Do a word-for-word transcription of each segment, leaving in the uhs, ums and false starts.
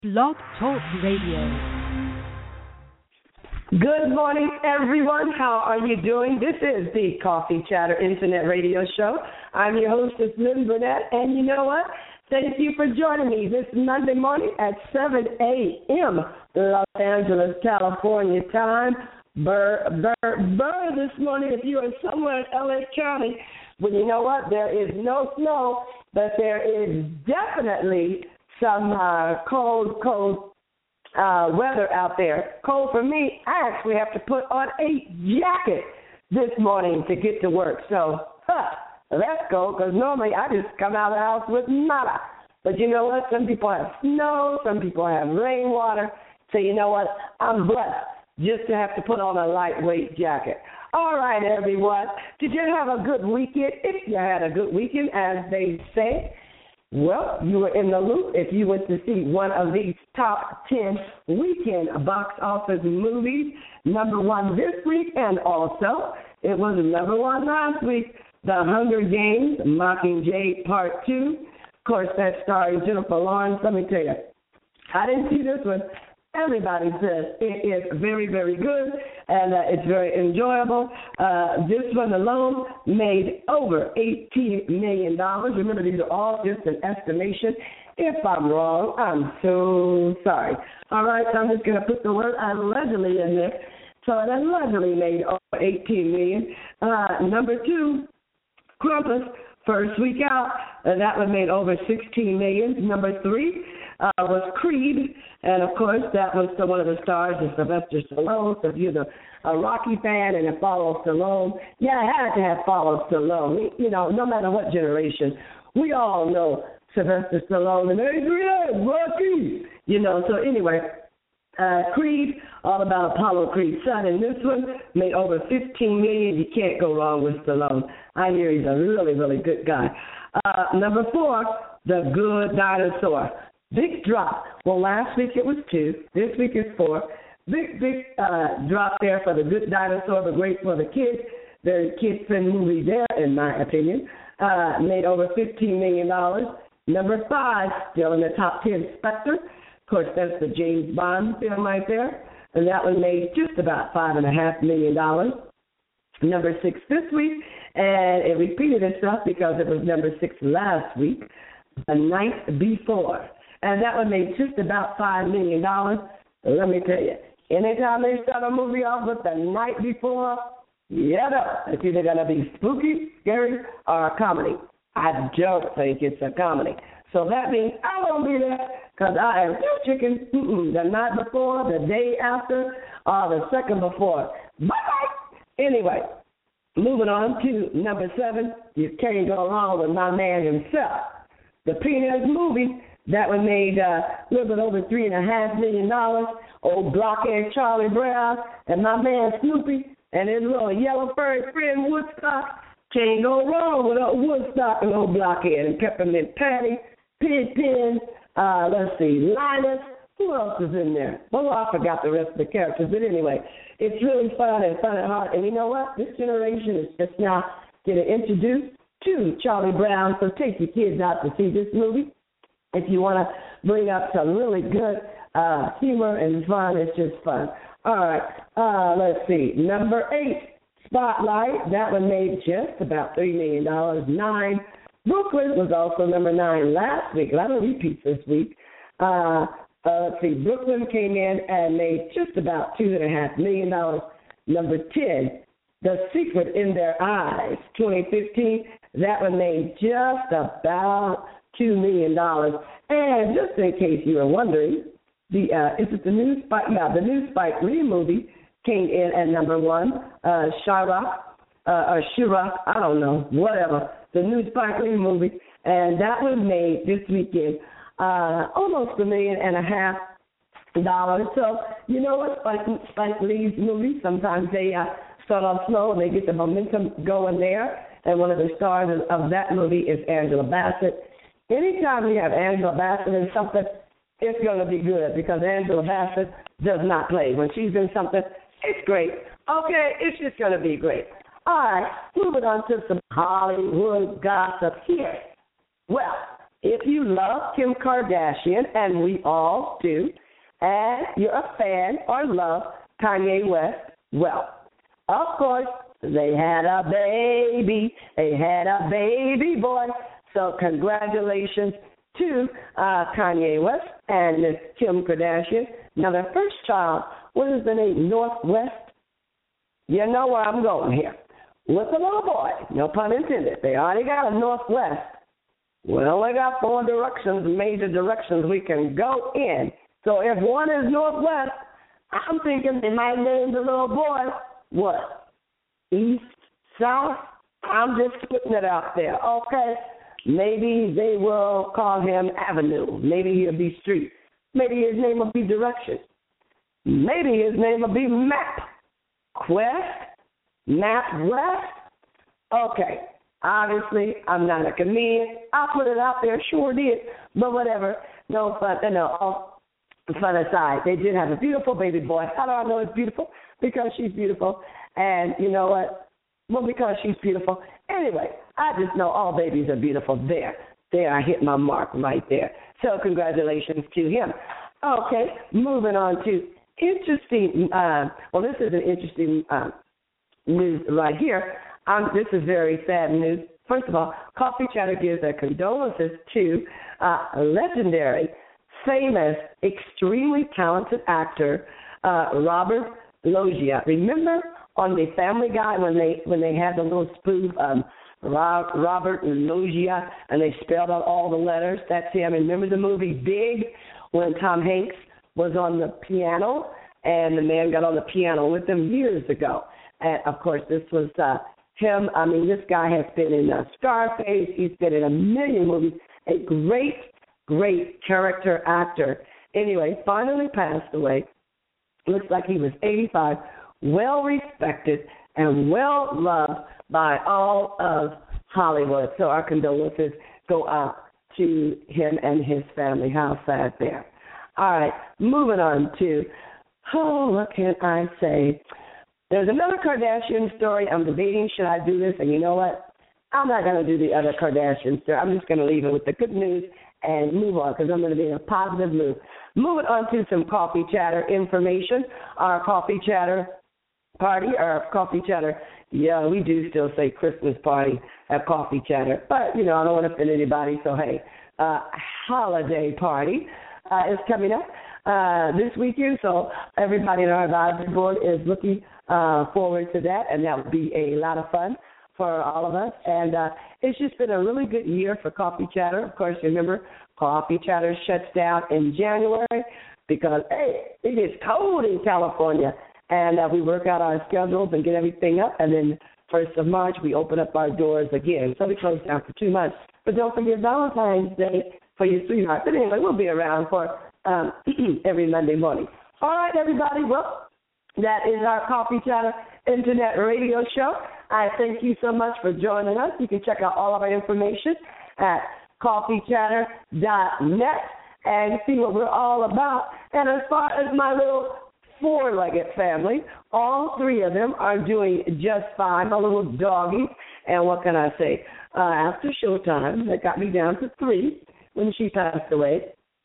Blog Talk Radio. Good morning, everyone. How are you doing? This is the Coffee Chatter Internet Radio Show. I'm your hostess, Lynn Burnett, and you know what? Thank you for joining me this Monday morning at seven a.m. Los Angeles, California time. Burr, burr, burr this morning if you are somewhere in L A County. Well, you know what? There is no snow, but there is definitely some uh, cold, cold uh, weather out there. Cold for me. I actually have to put on a jacket this morning to get to work. So, huh, let's go, because normally I just come out of the house with nada. But you know what? Some people have snow. Some people have rainwater. So you know what? I'm blessed just to have to put on a lightweight jacket. All right, everyone. Did you have a good weekend? If you had a good weekend, as they say, well, you were in the loop if you went to see one of these top ten weekend box office movies. Number one this week, and also it was number one last week, The Hunger Games, Mockingjay Part two. Of course, that stars Jennifer Lawrence. Let me tell you, I didn't see this one. Everybody says it is very, very good, and uh, it's very enjoyable. Uh, this one alone made over eighteen million dollars. Remember, these are all just an estimation. If I'm wrong, I'm so sorry. All right, so I'm just going to put the word allegedly in there. So it allegedly made over eighteen million dollars. Uh, number two, Krampus, first week out, uh, that one made over sixteen million dollars. Number three, Uh, was Creed, and of course that was the, one of the stars of Sylvester Stallone. So if you're the, a Rocky fan and a follow Stallone, yeah, I had to have followed Stallone. You know, no matter what generation, we all know Sylvester Stallone and Adrian Rocky. You know, so anyway, uh, Creed, all about Apollo Creed's son, and this one made over fifteen million dollars. You can't go wrong with Stallone. I hear he's a really, really good guy. Uh, number four, The Good Dinosaur. Big drop. Well, last week it was two. This week is four. Big, big uh, drop there for The Good Dinosaur, but great for the kids. The kids-friendly movie there, in my opinion, uh, made over fifteen million dollars. Number five, still in the top ten, Spectre. Of course, that's the James Bond film right there. And that one made just about five point five million dollars. Number six this week, and it repeated itself because it was number six last week, The Night Before. And that one made just about five million dollars. Let me tell you, anytime they start a movie off with The Night Before, yeah, no, it's either going to be spooky, scary, or a comedy. I don't think it's a comedy. So that means I won't be there because I am still chicken mm-mm, the night before, the day after, or the second before. Bye-bye. Anyway, moving on to number seven. You can't go wrong with my man himself. The Peanuts movie. That one made uh, a little bit over three and a half million dollars. Old blockhead Charlie Brown and my man Snoopy and his little yellow furry friend Woodstock. Can't go wrong with old Woodstock and old blockhead and Peppermint Patty, Pigpen, uh, let's see, Linus. Who else is in there? Well, I forgot the rest of the characters, but anyway, it's really fun and fun at heart. And you know what? This generation is just now getting introduced to Charlie Brown. So take your kids out to see this movie. If you want to bring up some really good uh, humor and fun, it's just fun. All right, uh, let's see. Number eight, Spotlight. That one made just about three million dollars. Nine, Brooklyn was also number nine last week. A lot of repeats this week. Uh, uh, let's see, Brooklyn came in and made just about two point five million dollars. Number ten, The Secret in Their Eyes, twenty fifteen. That one made just about two million dollars. And just in case you were wondering, the uh, is it the new Spike? Yeah, the new Spike Lee movie came in at number one. Uh, Chirac, uh, or Chirac, I don't know, whatever. The new Spike Lee movie, and that was made this weekend uh, almost a million and a half dollars. So you know what, Spike, Spike Lee's movies, sometimes they uh, start off slow and they get the momentum going there. And one of the stars of, of that movie is Angela Bassett. Anytime you have Angela Bassett in something, it's going to be good because Angela Bassett does not play. When she's in something, it's great. Okay, it's just going to be great. All right, moving on to some Hollywood gossip here. Well, if you love Kim Kardashian, and we all do, and you're a fan or love Kanye West, well, of course, they had a baby. They had a baby boy. So congratulations to uh, Kanye West and Miss Kim Kardashian. Now, their first child, what is the name? Northwest? You know where I'm going here. With a little boy, no pun intended. They already got a Northwest. We only got four directions, major directions we can go in. So if one is Northwest, I'm thinking they might name the little boy, what, East, South? I'm just putting it out there, okay? Maybe they will call him Avenue. Maybe he'll be Street. Maybe his name will be Direction. Maybe his name will be Map. Quest? Map West? Okay. Obviously, I'm not a comedian. I put it out there, sure did, but whatever. No fun, no, all fun aside. They did have a beautiful baby boy. How do I know it's beautiful? Because she's beautiful. And you know what? Well, because she's beautiful. Anyway, I just know all babies are beautiful. There. There, I hit my mark right there. So congratulations to him. Okay, moving on to interesting, uh, well, this is an interesting uh, news right here. Um, this is very sad news. First of all, Coffee Chatter gives their condolences to uh, legendary, famous, extremely talented actor uh, Robert Loggia. Remember on the Family Guy when they when they had the little spoof um, Robert Loggia and they spelled out all the letters? That's him. And remember the movie Big when Tom Hanks was on the piano and the man got on the piano with him years ago. And of course, this was uh, him. I mean, this guy has been in uh, Scarface. He's been in a million movies. A great, great character actor. Anyway, finally passed away. Looks like he was eighty-five, well respected and well loved by all of Hollywood. So our condolences go out to him and his family. How sad there. All right, moving on to, oh, what can I say? There's another Kardashian story. I'm debating, should I do this? And you know what? I'm not going to do the other Kardashian story. I'm just going to leave it with the good news and move on because I'm going to be in a positive mood. Moving on to some Coffee Chatter information. Our Coffee Chatter party, our Coffee Chatter, yeah, we do still say Christmas party at Coffee Chatter. But, you know, I don't want to offend anybody, so, hey, uh, holiday party uh, is coming up uh, this weekend. So everybody in our advisory board is looking uh, forward to that, and that would be a lot of fun for all of us. And uh, it's just been a really good year for Coffee Chatter. Of course, remember, Coffee Chatter shuts down in January because, hey, it gets cold in California. And uh, we work out our schedules and get everything up. And then first of March, we open up our doors again. So we close down for two months. But don't forget Valentine's Day for your sweetheart. But anyway, we'll be around for um, every Monday morning. All right, everybody. Well, that is our Coffee Chatter Internet Radio Show. I thank you so much for joining us. You can check out all of our information at coffee chatter dot net and see what we're all about. And as far as my little four-legged family, all three of them are doing just fine. My little doggy, and what can I say? Uh, after showtime, that got me down to three when she passed away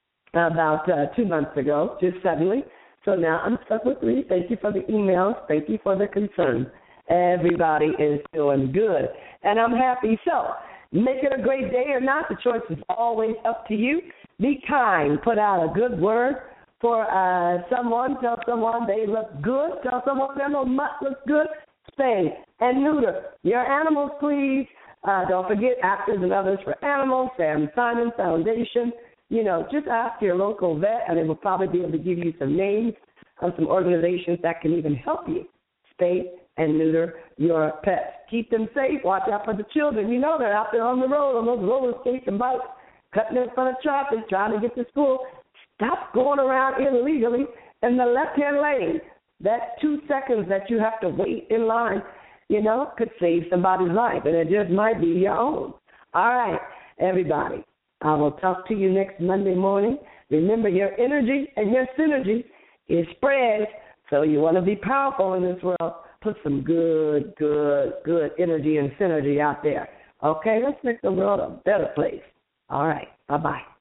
about uh, two months ago, just suddenly. So now I'm stuck with three. Thank you for the emails. Thank you for the concern. Everybody is doing good, and I'm happy. So make it a great day or not. The choice is always up to you. Be kind. Put out a good word for uh, someone. Tell someone they look good. Tell someone their little mutt looks good. Spay and neuter your animals, please. Uh, don't forget Actors and Others for Animals, Sam Simon Foundation. You know, just ask your local vet, and they will probably be able to give you some names of some organizations that can even help you spay and neuter your pets. Keep them safe. Watch out for the children. You know they're out there on the road on those roller skates and bikes, cutting in front of traffic, trying to get to school. Stop going around illegally in the left-hand lane. That two seconds that you have to wait in line, you know, could save somebody's life, and it just might be your own. All right, everybody. I will talk to you next Monday morning. Remember, your energy and your synergy is spread, so you want to be powerful in this world. Put some good, good, good energy and synergy out there. Okay, let's make the world a better place. All right. Bye-bye.